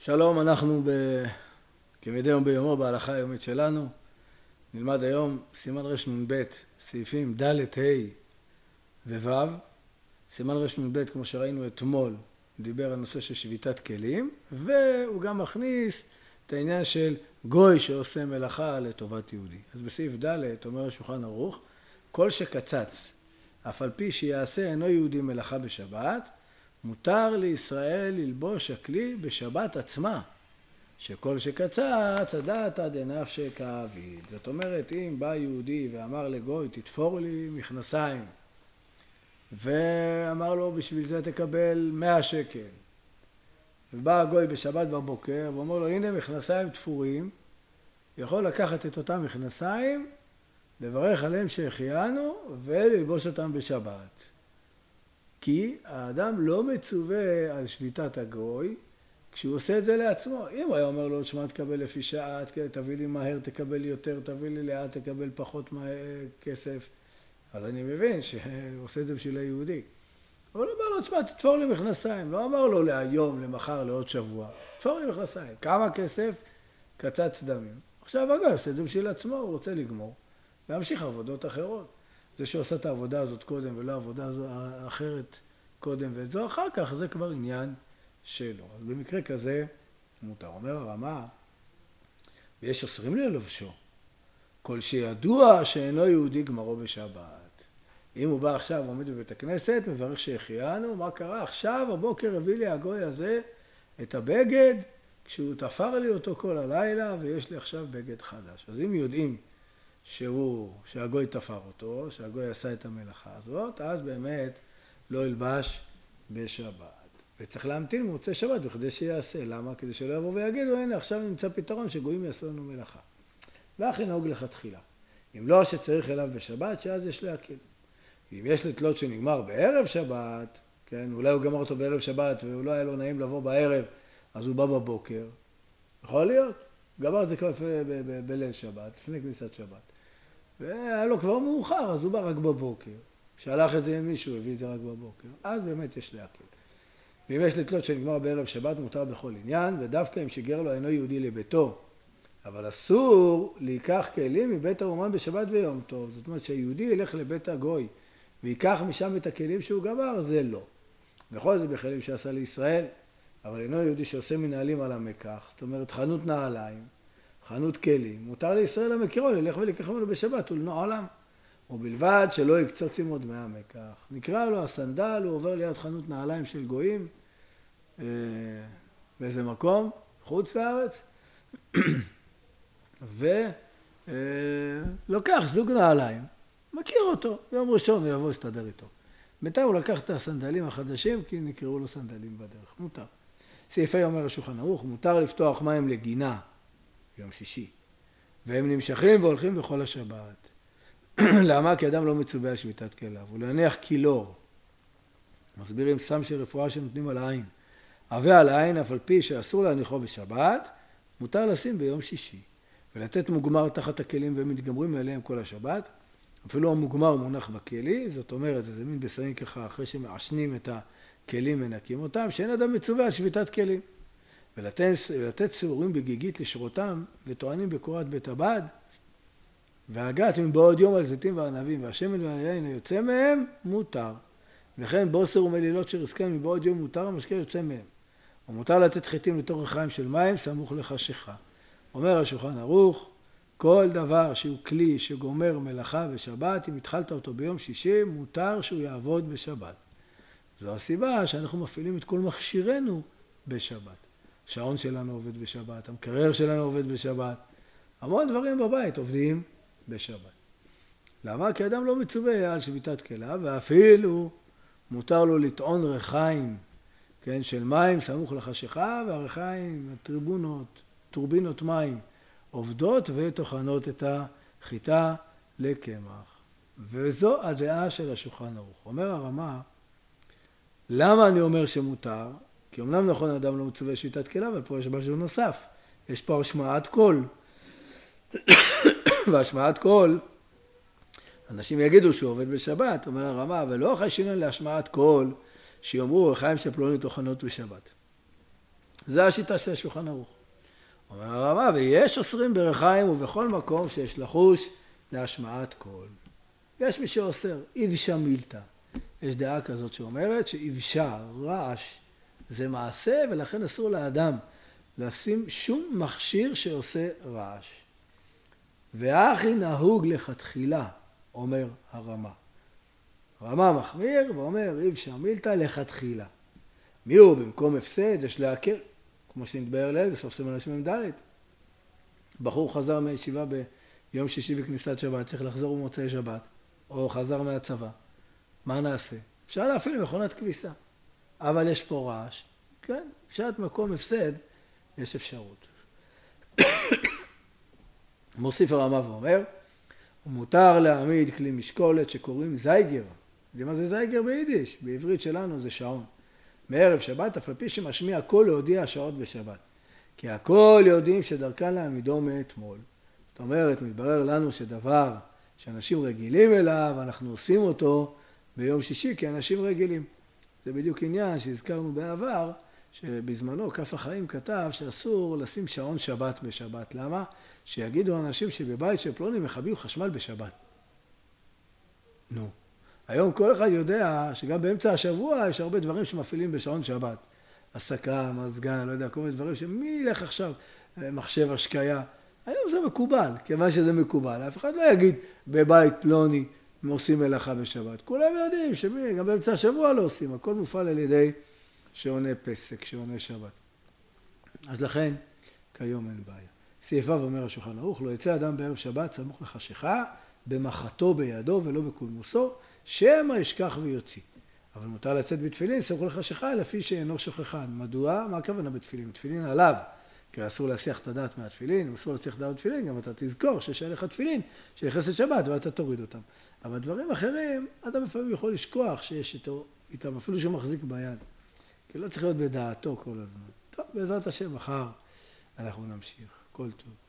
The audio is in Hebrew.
שלום, אנחנו כמדי יום ביומו בהלכה היומית שלנו. נלמד היום סימן רנ"ב, סעיפים ד' ה' וו'. סימן רנ"ב, כמו שראינו אתמול, דיבר על נושא של שביתת כלים, והוא גם מכניס את העניין של גוי שעושה מלאכה לטובת יהודי. אז בסעיף ד' אומר השולחן ערוך, כל שקצץ, אף על פי שיעשה אינו יהודי מלאכה בשבת, מותר לישראל ללבוש הכלי בשבת עצמה, שכל שקצץ הדעתא דנפשי כעביד. זאת אומרת, אם בא יהודי ואמר לגוי, תתפור לי מכנסיים, ואמר לו, בשביל זה תקבל 100 שקל. ובא הגוי בשבת בבוקר ואומר לו, הנה מכנסיים תפורים, יכול לקחת את אותם מכנסיים, לברך עליהם שהחיינו וללבוש אותם בשבת. כי האדם לא מצווה על שביתת הגוי כשהוא עושה את זה לעצמו. אם הוא היה אומר לו, תשמע, תקבל לפי שעה, תביא לי מהר, תקבל יותר, תביא לי לאט, תקבל פחות כסף, אז אני מבין שהוא עושה את זה בשביל היהודי. אבל הוא אמר לו, תשמע, תתפור לי מכנסיים. לא אמר לו להיום, למחר, לעוד שבוע. תתפור לי מכנסיים. כמה כסף? קצץ דמים. עכשיו הגוי עושה את זה בשביל עצמו, הוא רוצה לגמור. להמשיך עבודות אחרות. זה שעושה את העבודה הזאת קודם ולא העבודה אחרת קודם ואת זו אחר כך, זה כבר עניין שלו. אז במקרה כזה מותר. אומר הרמה, ויש אוסרים לי ללבשו, כל שידוע שאינו יהודי גמרו בשבת. אם הוא בא עכשיו ועומד בבית הכנסת, מברך שהחיינו, מה קרה? עכשיו הבוקר הביא לי הגוי הזה את הבגד, כשהוא תפר לי אותו כל הלילה, ויש לי עכשיו בגד חדש. אז אם יודעים שהגוי תפר אותו, שהגוי עשה את המלאכה הזאת, אז באמת לא ילבש בשבת. וצריך להמתין מוצא שבת בכדי שיעשה. למה? כדי שלא יבוא ויגידו, הנה עכשיו נמצא פתרון שגויים יעשו לנו מלאכה. ואחי נהוג לכתחילה. אם לא שצריך אליו בשבת, שאז יש להקל. אם יש לתלות שנגמר בערב שבת, כן, אולי הוא גמר אותו בערב שבת והוא לא היה לו נעים לבוא בערב, אז הוא בא בבוקר. יכול להיות. גמר את זה כבר בליל שבת, לפני כניסת שבת. והיה לו כבר מאוחר, אז הוא בא רק בבוקר. שלח את זה עם מישהו, הביא את זה רק בבוקר. אז באמת יש להקל. ואם יש לתלות שנגמר בערב שבת, מותר בכל עניין, ודווקא אם שיגר לו אינו יהודי לביתו. אבל אסור להיקח כלים מבית האומן בשבת ויום טוב. זאת אומרת שהיהודי ילך לבית הגוי, ויקח משם את הכלים שהוא גמר, זה לא. בכל זה בכלים שעשה לישראל, אבל אינו יהודי שעושה מנהלים על המקח. זאת אומרת, חנות נעליים, חנות כלים, מותר לישראל המכירו, ילך ולקח ממנו בשבת ולנעלם. ובלבד שלא יקצוץ עם עוד מהמקח. נקרא לו הסנדל, הוא עובר ליד חנות נעליים של גויים, באיזה מקום, חוץ לארץ, ולוקח זוג נעליים, מכיר אותו, יום ראשון הוא יבוא להסתדר איתו. בינתיים הוא לקח את הסנדלים החדשים, כי נקראו לו סנדלים בדרך, מותר. סעיפי אומר השולחן ערוך, מותר לפתוח מים לגינה, יום שישי, והם נמשכים והולכים בכל השבת. למה? כי אדם לא מצווה על שביתת כליו, הוא להניח קילור. מסבירים סם של רפואה שנותנים על העין. עבה על העין, אף על פי שאסור להניחו בשבת, מותר לשים ביום שישי. ולתת מוגמר תחת הכלים והם מתגמרים עליהם כל השבת. אפילו המוגמר מונח בכלי, זאת אומרת, זה מין בשרים ככה, אחרי שמעשנים את הכלים מנקים אותם, שאין אדם מצווה על שביתת כלים. ולתת סירורים בגיגית לשרותם וטוענים בקורת בית הבד, והגת מבעוד יום על זיתים וענבים, והשמן והיין היוצא מהם, מותר. וכן בוסר ומלילות שרסקם מבעוד יום מותר, המשקה יוצא מהם. ומותר לתת חיטים לתוך ריחיים של מים, סמוך לחשיכה. אומר השולחן ערוך, כל דבר שהוא כלי שגומר מלאכה בשבת, אם התחלת אותו ביום שישי, מותר שהוא יעבוד בשבת. זו הסיבה שאנחנו מפעילים את כל מכשירנו בשבת. השעון שלנו עובד בשבת, המקרר שלנו עובד בשבת. המון דברים בבית עובדים בשבת. למה? כי אדם לא מצווה על שביתת כליו, ואפילו מותר לו לטעון ריחיים, כן, של מים סמוך לחשיכה, והריחיים, טורבינות מים, עובדות וטוחנות את החיטה לקמח. וזו הדעה של השולחן ערוך. אומר הרמה, למה אני אומר שמותר? כי אמנם נכון אדם לא מצווה שביתת כליו, אבל פה יש משהו נוסף. יש פה השמעת קול. והשמעת קול, אנשים יגידו שהוא עובד בשבת, אומר הרמה, ולא חיישינן להשמעת קול, שיאמרו ריחיים של פלוני טוחנות בשבת. זה השיטה של השולחן ערוך. אומר הרמה, ויש אוסרים ברחיים ובכל מקום שיש לחוש להשמעת קול. יש מי שאוסר, איבשה מילתא. יש דעה כזאת שאומרת שאיבשה, רעש, זה מעשה ולכן אסור לאדם לשים שום מכשיר שעושה רעש. והכי נהוג לכתחילה, אומר הרמה. הרמה מחמיר ואומר איבשה מילתא לכתחילה. מי הוא במקום הפסד? יש להכר, כמו שנתבהר לעיל בסוף סימן שמ"ד. בחור חזר מהישיבה ביום שישי בכניסת שבת, צריך לחזור במוצאי שבת, או חזר מהצבא. מה נעשה? אפשר להפעיל מכונת כביסה, אבל יש פה רעש. כן, בשעת מקום הפסד יש אפשרות. מוסיף הרמה ואומר, ומותר להעמיד כלי משקולת שקוראים זייגר. יודעים מה זה זייגר ביידיש? בעברית שלנו זה שעון. מערב שבת, אף על פי שמשמיע קול להודיע השעות בשבת. כי הכל יודעים שדרכן להעמידו מאתמול. זאת אומרת, מתברר לנו שדבר שאנשים רגילים אליו, אנחנו עושים אותו ביום שישי כאנשים רגילים. זה בדיוק עניין שהזכרנו בעבר, שבזמנו כף החיים כתב שאסור לשים שעון שבת בשבת. למה? שיגידו אנשים שבבית של פלוני מכבים חשמל בשבת. נו. היום כל אחד יודע שגם באמצע השבוע יש הרבה דברים שמפעילים בשעון שבת. הסקה, מזגן, לא יודע, כל מיני דברים שמי ילך עכשיו, מחשב השקיה. היום זה מקובל, כיוון שזה מקובל. אף אחד לא יגיד בבית פלוני עושים מלאכה בשבת. כולם יודעים שגם באמצע השבוע לא עושים, הכל מופעל על ידי שעוני פסק, שעוני שבת. אז לכן, כיום אין בעיה. סעיף ו' אומר השולחן ערוך, לא יצא אדם בערב שבת סמוך לחשיכה, במחתו בידו ולא בקולמוסו, שמא ישכח ויוציא. אבל מותר לצאת בתפילין סמוך לחשיכה לפי שאינו שוכחן. מדוע? מה הכוונה בתפילין? בתפילין עליו. כי אסור להסיח את הדעת מהתפילין, אסור להסיח את הדעת בתפילין, גם אתה תזכור שיש עליך תפילין שנכנסת שבת ואתה תוריד אותם. אבל דברים אחרים, אתה לפעמים יכול לשכוח שיש איתם, אפילו שהוא מחזיק ביד. כי לא צריך להיות בדעתו כל הזמן. טוב, בעזרת השם, מחר אנחנו נמשיך. כל טוב.